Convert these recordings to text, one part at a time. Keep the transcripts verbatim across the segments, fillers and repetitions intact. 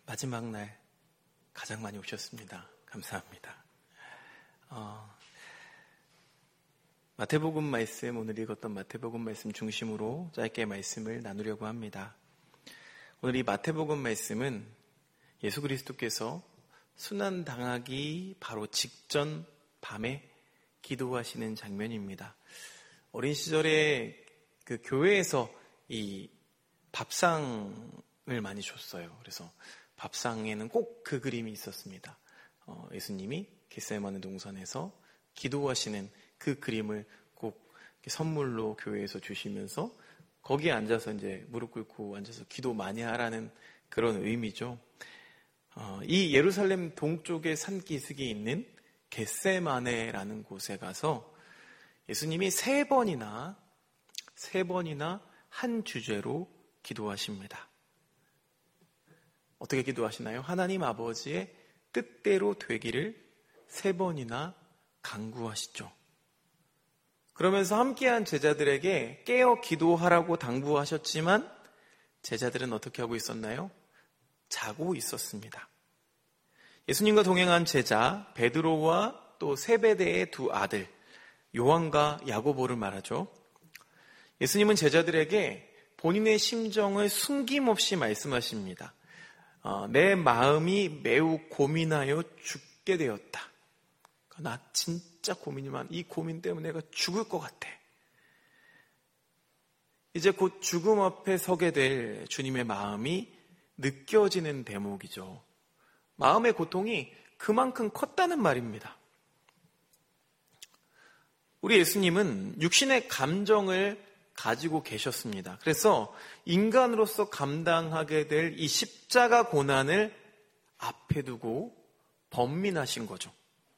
마지막 날 가장 많이 오셨습니다. 감사합니다. 어, 마태복음 말씀, 오늘 읽었던 마태복음 말씀 중심으로 짧게 말씀을 나누려고 합니다. 오늘 이 마태복음 말씀은 예수 그리스도께서 순환당하기 바로 직전 밤에 기도하시는 장면입니다. 어린 시절에 그 교회에서 이 밥상을 많이 줬어요. 그래서 밥상에는 꼭 그 그림이 있었습니다. 어, 예수님이 겟세마네 동산에서 기도하시는 그 그림을 꼭 선물로 교회에서 주시면서 거기에 앉아서 이제 무릎 꿇고 앉아서 기도 많이 하라는 그런 의미죠. 어, 이 예루살렘 동쪽의 산기슭에 있는 겟세마네라는 곳에 가서 예수님이 세 번이나 세 번이나 한 주제로 기도하십니다. 어떻게 기도하시나요? 하나님 아버지의 뜻대로 되기를 세 번이나 간구하시죠. 그러면서 함께한 제자들에게 깨어 기도하라고 당부하셨지만 제자들은 어떻게 하고 있었나요? 자고 있었습니다. 예수님과 동행한 제자 베드로와 또 세베대의 두 아들 요한과 야고보를 말하죠. 예수님은 제자들에게 본인의 심정을 숨김없이 말씀하십니다. 어, 내 마음이 매우 고민하여 죽게 되었다. 나 진짜 고민이만 이 고민 때문에 내가 죽을 것 같아. 이제 곧 죽음 앞에 서게 될 주님의 마음이 느껴지는 대목이죠. 마음의 고통이 그만큼 컸다는 말입니다. 우리 예수님은 육신의 감정을 가지고 계셨습니다. 그래서 인간으로서 감당하게 될 이 십자가 고난을 앞에 두고 번민하신 거죠.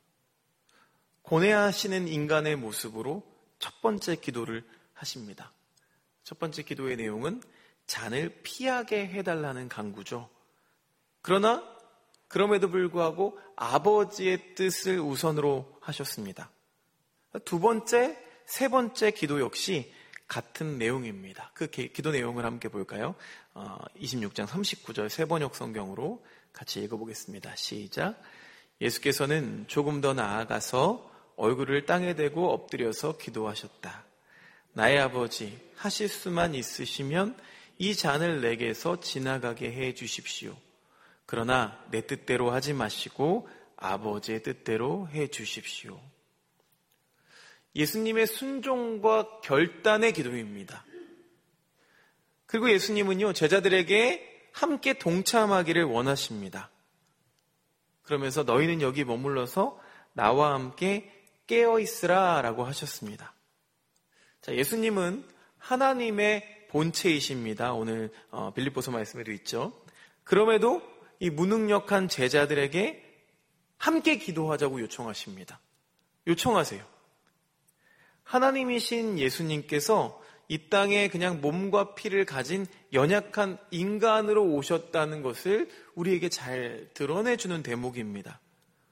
고뇌하시는 인간의 모습으로 첫 번째 기도를 하십니다. 첫 번째 기도의 내용은 잔을 피하게 해달라는 간구죠. 그러나 그럼에도 불구하고 아버지의 뜻을 우선으로 하셨습니다. 두 번째, 세 번째 기도 역시 같은 내용입니다. 그 기도 내용을 함께 볼까요? 어, 이십육 장 삼십구 절 세번역 성경으로 같이 읽어보겠습니다. 시작. 예수께서는 조금 더 나아가서 얼굴을 땅에 대고 엎드려서 기도하셨다. 나의 아버지, 하실 수만 있으시면 이 잔을 내게서 지나가게 해 주십시오. 그러나 내 뜻대로 하지 마시고 아버지의 뜻대로 해 주십시오. 예수님의 순종과 결단의 기도입니다. 그리고 예수님은요, 제자들에게 함께 동참하기를 원하십니다. 그러면서 너희는 여기 머물러서 나와 함께 깨어있으라 라고 하셨습니다. 자, 예수님은 하나님의 본체이십니다. 오늘 어, 빌립보서 말씀에도 있죠. 그럼에도 이 무능력한 제자들에게 함께 기도하자고 요청하십니다. 요청하세요. 하나님이신 예수님께서 이 땅에 그냥 몸과 피를 가진 연약한 인간으로 오셨다는 것을 우리에게 잘 드러내주는 대목입니다.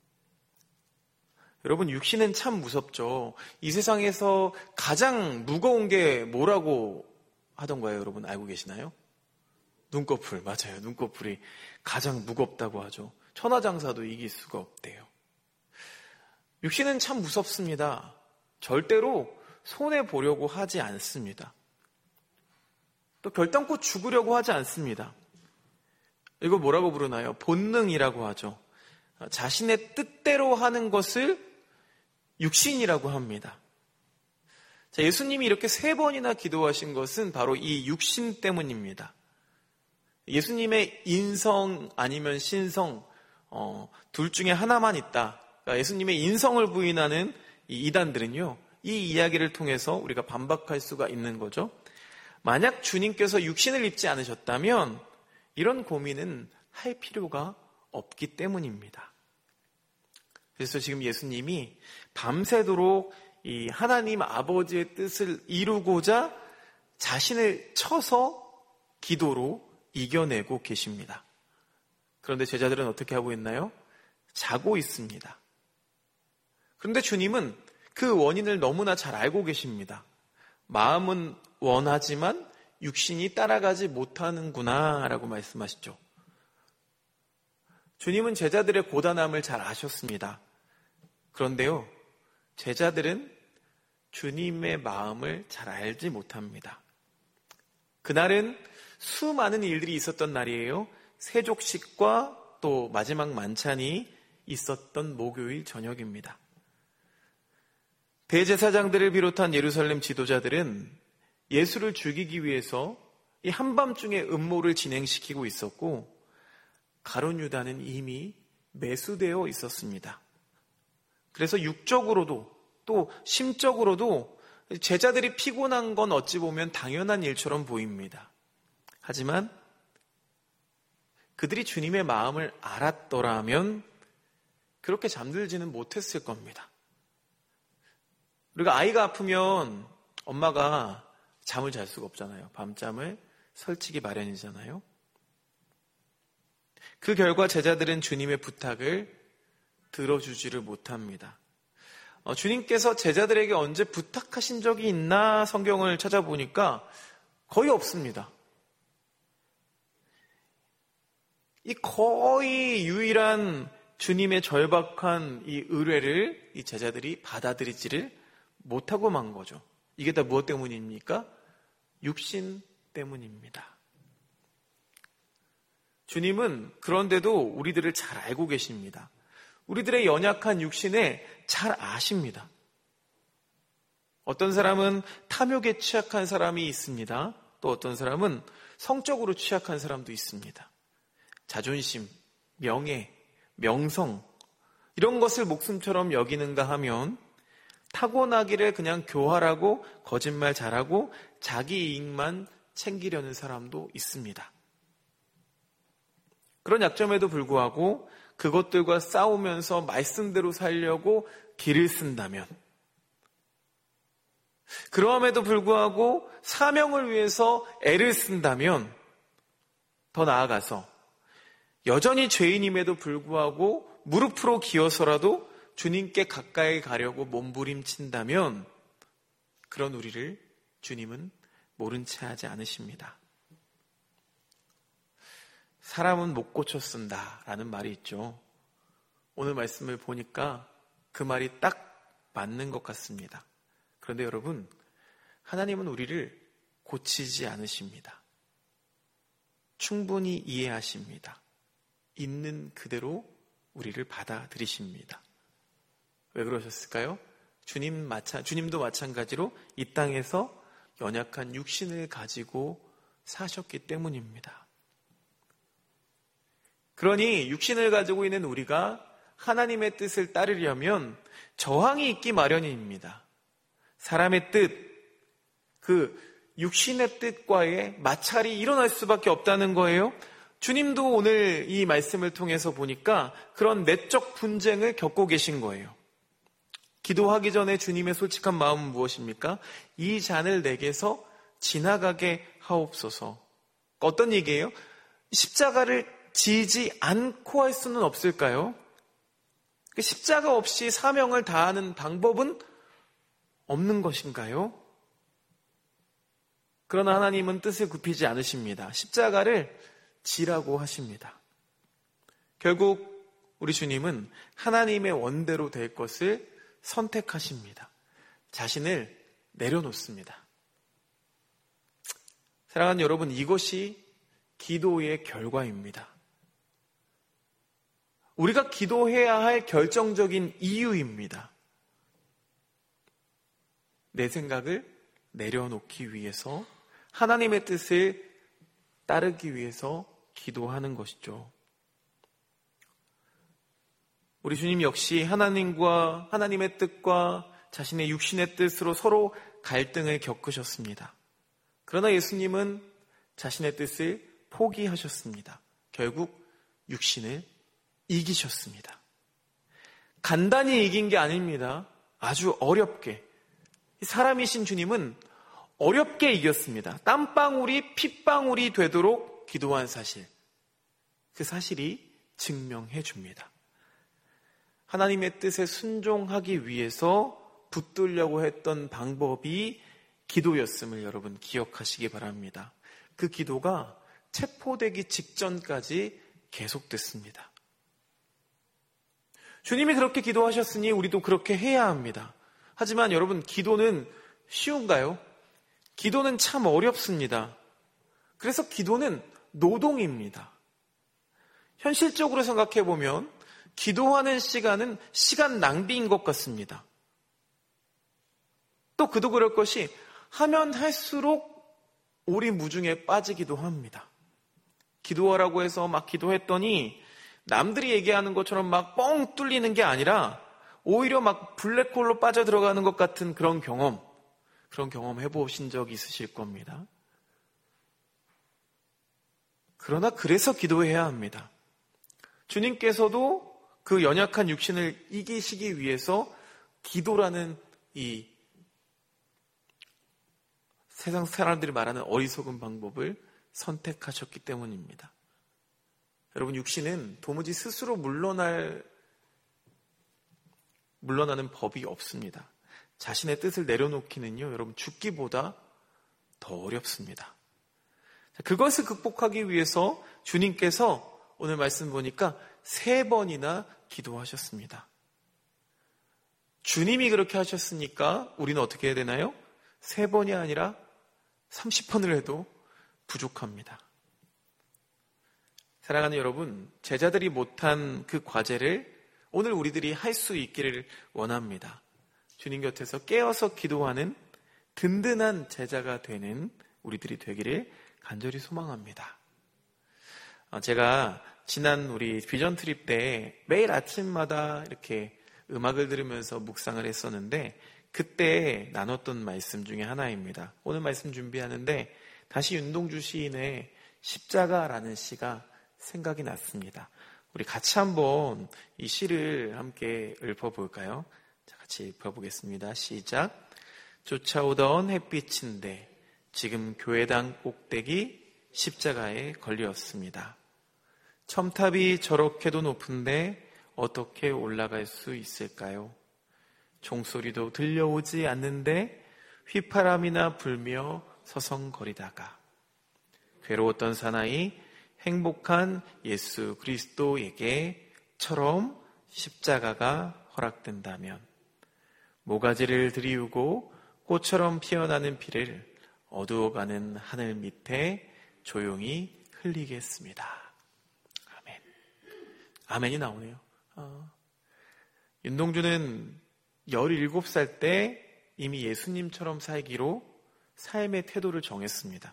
여러분, 육신은 참 무섭죠. 이 세상에서 가장 무거운 게 뭐라고 하던가요? 여러분 알고 계시나요? 눈꺼풀, 맞아요. 눈꺼풀이 가장 무겁다고 하죠. 천하장사도 이길 수가 없대요. 육신은 참 무섭습니다. 절대로 손해보려고 하지 않습니다. 또 결단코 죽으려고 하지 않습니다. 이걸 뭐라고 부르나요? 본능이라고 하죠. 자신의 뜻대로 하는 것을 육신이라고 합니다. 자, 예수님이 이렇게 세 번이나 기도하신 것은 바로 이 육신 때문입니다. 예수님의 인성 아니면 신성, 어, 둘 중에 하나만 있다. 그러니까 예수님의 인성을 부인하는 이 이단들은요, 이 이야기를 통해서 우리가 반박할 수가 있는 거죠. 만약 주님께서 육신을 입지 않으셨다면 이런 고민은 할 필요가 없기 때문입니다. 그래서 지금 예수님이 밤새도록 이 하나님 아버지의 뜻을 이루고자 자신을 쳐서 기도로 이겨내고 계십니다. 그런데 제자들은 어떻게 하고 있나요? 자고 있습니다. 그런데 주님은 그 원인을 너무나 잘 알고 계십니다. 마음은 원하지만 육신이 따라가지 못하는구나 라고 말씀하시죠. 주님은 제자들의 고단함을 잘 아셨습니다. 그런데요, 제자들은 주님의 마음을 잘 알지 못합니다. 그날은 수많은 일들이 있었던 날이에요. 세족식과 또 마지막 만찬이 있었던 목요일 저녁입니다. 대제사장들을 비롯한 예루살렘 지도자들은 예수를 죽이기 위해서 이 한밤중에 음모를 진행시키고 있었고, 가룟 유다는 이미 매수되어 있었습니다. 그래서 육적으로도 또 심적으로도 제자들이 피곤한 건 어찌 보면 당연한 일처럼 보입니다. 하지만 그들이 주님의 마음을 알았더라면 그렇게 잠들지는 못했을 겁니다. 우리가 아이가 아프면 엄마가 잠을 잘 수가 없잖아요. 밤잠을 설치기 마련이잖아요. 그 결과 제자들은 주님의 부탁을 들어주지를 못합니다. 어, 주님께서 제자들에게 언제 부탁하신 적이 있나 성경을 찾아보니까 거의 없습니다. 이 거의 유일한 주님의 절박한 이 의뢰를 이 제자들이 받아들이지를 못하고 만 거죠. 이게 다 무엇 때문입니까? 육신 때문입니다. 주님은 그런데도 우리들을 잘 알고 계십니다. 우리들의 연약한 육신에 잘 아십니다. 어떤 사람은 탐욕에 취약한 사람이 있습니다. 또 어떤 사람은 성적으로 취약한 사람도 있습니다. 자존심, 명예, 명성 이런 것을 목숨처럼 여기는가 하면 타고나기를 그냥 교활하고 거짓말 잘하고 자기 이익만 챙기려는 사람도 있습니다. 그런 약점에도 불구하고 그것들과 싸우면서 말씀대로 살려고 길을 쓴다면, 그러함에도 불구하고 사명을 위해서 애를 쓴다면, 더 나아가서 여전히 죄인임에도 불구하고 무릎으로 기어서라도 주님께 가까이 가려고 몸부림친다면 그런 우리를 주님은 모른 채 하지 않으십니다. 사람은 못 고쳐 쓴다라는 말이 있죠. 오늘 말씀을 보니까 그 말이 딱 맞는 것 같습니다. 그런데 여러분, 하나님은 우리를 고치지 않으십니다. 충분히 이해하십니다. 있는 그대로 우리를 받아들이십니다. 왜 그러셨을까요? 주님 마찬, 주님도 마찬가지로 이 땅에서 연약한 육신을 가지고 사셨기 때문입니다. 그러니 육신을 가지고 있는 우리가 하나님의 뜻을 따르려면 저항이 있기 마련입니다. 사람의 뜻, 그 육신의 뜻과의 마찰이 일어날 수밖에 없다는 거예요. 주님도 오늘 이 말씀을 통해서 보니까 그런 내적 분쟁을 겪고 계신 거예요. 기도하기 전에 주님의 솔직한 마음은 무엇입니까? 이 잔을 내게서 지나가게 하옵소서. 어떤 얘기예요? 십자가를 지지 않고 할 수는 없을까요? 십자가 없이 사명을 다하는 방법은 없는 것인가요? 그러나 하나님은 뜻을 굽히지 않으십니다. 십자가를 지라고 하십니다. 결국 우리 주님은 하나님의 원대로 될 것을 선택하십니다. 자신을 내려놓습니다. 사랑하는 여러분, 이것이 기도의 결과입니다. 우리가 기도해야 할 결정적인 이유입니다. 내 생각을 내려놓기 위해서, 하나님의 뜻을 따르기 위해서 기도하는 것이죠. 우리 주님 역시 하나님과 하나님의 뜻과 자신의 육신의 뜻으로 서로 갈등을 겪으셨습니다. 그러나 예수님은 자신의 뜻을 포기하셨습니다. 결국 육신을 이기셨습니다. 간단히 이긴 게 아닙니다. 아주 어렵게. 사람이신 주님은 어렵게 이겼습니다. 땀방울이 핏방울이 되도록 기도한 사실. 그 사실이 증명해 줍니다. 하나님의 뜻에 순종하기 위해서 붙들려고 했던 방법이 기도였음을 여러분 기억하시기 바랍니다. 그 기도가 체포되기 직전까지 계속됐습니다. 주님이 그렇게 기도하셨으니 우리도 그렇게 해야 합니다. 하지만 여러분, 기도는 쉬운가요? 기도는 참 어렵습니다. 그래서 기도는 노동입니다. 현실적으로 생각해 보면 기도하는 시간은 시간 낭비인 것 같습니다. 또 그도 그럴 것이 하면 할수록 오리무중에 빠지기도 합니다. 기도하라고 해서 막 기도했더니 남들이 얘기하는 것처럼 막 뻥 뚫리는 게 아니라 오히려 막 블랙홀로 빠져들어가는 것 같은 그런 경험, 그런 경험 해보신 적 있으실 겁니다. 그러나 그래서 기도해야 합니다. 주님께서도 그 연약한 육신을 이기시기 위해서 기도라는 이 세상 사람들이 말하는 어리석은 방법을 선택하셨기 때문입니다. 여러분, 육신은 도무지 스스로 물러날, 물러나는 법이 없습니다. 자신의 뜻을 내려놓기는요, 여러분, 죽기보다 더 어렵습니다. 그것을 극복하기 위해서 주님께서 오늘 말씀 보니까 세 번이나 기도하셨습니다. 주님이 그렇게 하셨으니까 우리는 어떻게 해야 되나요? 세 번이 아니라 삼십 번을 해도 부족합니다. 사랑하는 여러분, 제자들이 못한 그 과제를 오늘 우리들이 할 수 있기를 원합니다. 주님 곁에서 깨어서 기도하는 든든한 제자가 되는 우리들이 되기를 간절히 소망합니다. 제가 지난 우리 비전 트립 때 매일 아침마다 이렇게 음악을 들으면서 묵상을 했었는데 그때 나눴던 말씀 중에 하나입니다. 오늘 말씀 준비하는데 다시 윤동주 시인의 십자가라는 시가 생각이 났습니다. 우리 같이 한번 이 시를 함께 읊어볼까요? 자, 같이 읊어보겠습니다. 시작. 쫓아오던 햇빛인데 지금 교회당 꼭대기 십자가에 걸렸습니다. 첨탑이 저렇게도 높은데 어떻게 올라갈 수 있을까요? 종소리도 들려오지 않는데 휘파람이나 불며 서성거리다가 괴로웠던 사나이 행복한 예수 그리스도에게처럼 십자가가 허락된다면 모가지를 들이우고 꽃처럼 피어나는 피를 어두워가는 하늘 밑에 조용히 흘리겠습니다. 아멘. 아멘이 나오네요. 어. 윤동주는 열일곱 살 때 이미 예수님처럼 살기로 삶의 태도를 정했습니다.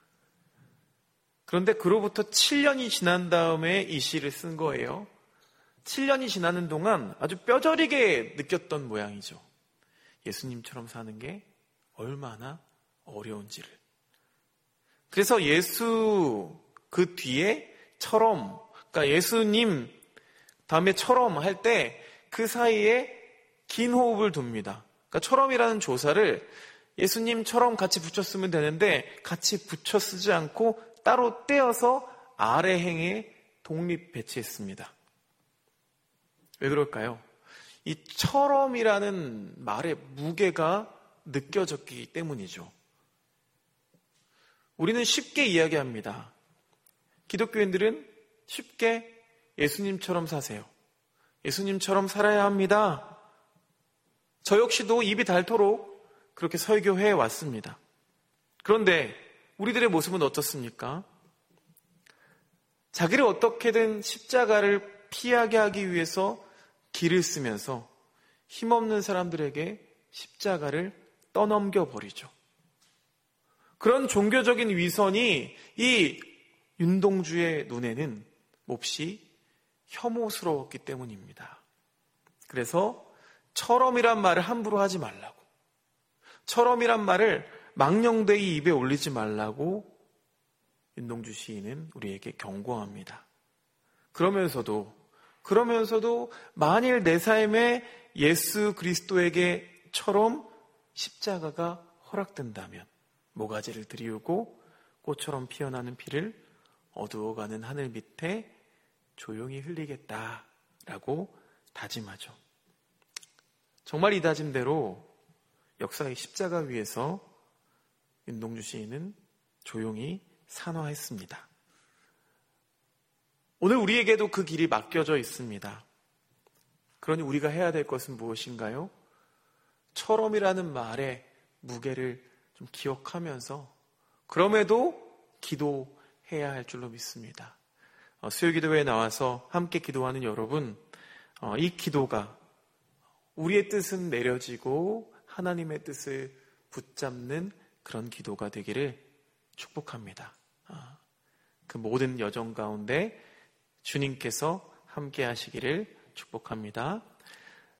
그런데 그로부터 칠 년이 지난 다음에 이 시를 쓴 거예요. 칠 년이 지나는 동안 아주 뼈저리게 느꼈던 모양이죠. 예수님처럼 사는 게 얼마나 어려운지를. 그래서 예수 그 뒤에 처럼, 그러니까 예수님 다음에 처럼 할 때 그 사이에 긴 호흡을 둡니다. 그러니까 처럼이라는 조사를 예수님처럼 같이 붙였으면 되는데 같이 붙여 쓰지 않고 따로 떼어서 아래행에 독립 배치했습니다. 왜 그럴까요? 이 처럼이라는 말의 무게가 느껴졌기 때문이죠. 우리는 쉽게 이야기합니다. 기독교인들은 쉽게 예수님처럼 사세요. 예수님처럼 살아야 합니다. 저 역시도 입이 닳도록 그렇게 설교해 왔습니다. 그런데 우리들의 모습은 어떻습니까? 자기를 어떻게든 십자가를 피하게 하기 위해서 길을 쓰면서 힘없는 사람들에게 십자가를 떠넘겨 버리죠. 그런 종교적인 위선이 이 윤동주의 눈에는 몹시 혐오스러웠기 때문입니다. 그래서 처럼이란 말을 함부로 하지 말라고, 처럼이란 말을 망령되이 입에 올리지 말라고 윤동주 시인은 우리에게 경고합니다. 그러면서도 그러면서도 만일 내 삶에 예수 그리스도에게처럼 십자가가 허락된다면 모가지를 들이우고 꽃처럼 피어나는 피를 어두워가는 하늘 밑에 조용히 흘리겠다라고 다짐하죠. 정말 이 다짐대로 역사의 십자가 위에서 윤동주 시인은 조용히 산화했습니다. 오늘 우리에게도 그 길이 맡겨져 있습니다. 그러니 우리가 해야 될 것은 무엇인가요? 처럼이라는 말의 무게를 좀 기억하면서 그럼에도 기도해야 할 줄로 믿습니다. 어, 수요기도회에 나와서 함께 기도하는 여러분, 어, 이 기도가 우리의 뜻은 내려지고 하나님의 뜻을 붙잡는 그런 기도가 되기를 축복합니다. 아, 그 모든 여정 가운데 주님께서 함께 하시기를 축복합니다.